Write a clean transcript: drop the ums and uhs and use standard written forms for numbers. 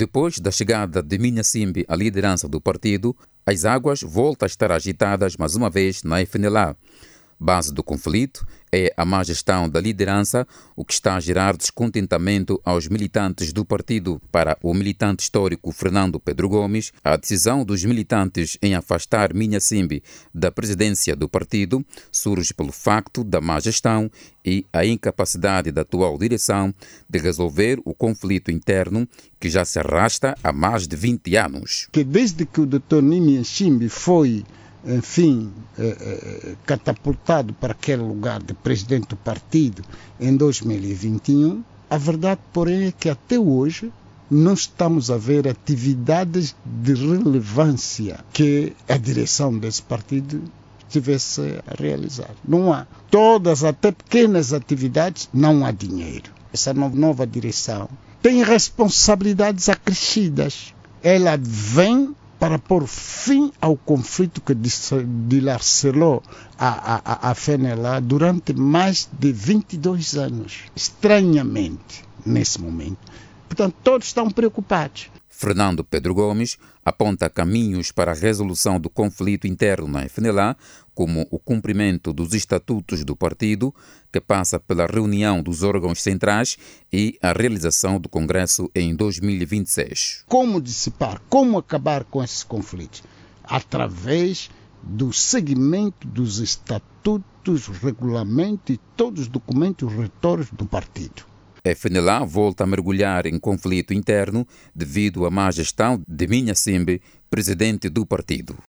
Depois da chegada de Minhasimbe à liderança do partido, as águas voltam a estar agitadas mais uma vez na FNLA. Base do conflito é a má gestão da liderança, o que está a gerar descontentamento aos militantes do partido. Para o militante histórico Fernando Pedro Gomes, a decisão dos militantes em afastar Minhasimbe da presidência do partido surge pelo facto da má gestão e a incapacidade da atual direção de resolver o conflito interno que já se arrasta há mais de 20 anos. Que desde que o Dr. Minhasimbe foi catapultado para aquele lugar de presidente do partido em 2021, a verdade, porém, é que até hoje não estamos a ver atividades de relevância que a direção desse partido tivesse a realizar. Não há. Todas, até pequenas atividades, não há dinheiro. Essa nova direção tem responsabilidades acrescidas. Ela vem para pôr fim ao conflito que dilacerou a FNLA durante mais de 22 anos. Estranhamente, nesse momento. Portanto, todos estão preocupados. Fernando Pedro Gomes aponta caminhos para a resolução do conflito interno na FNLA, como o cumprimento dos estatutos do partido, que passa pela reunião dos órgãos centrais e a realização do Congresso em 2026. Como dissipar, como acabar com esses conflitos? Através do seguimento dos estatutos, regulamentos e todos os documentos retores do partido. A FNLA volta a mergulhar em conflito interno devido à má gestão de Minhasimbe, presidente do partido.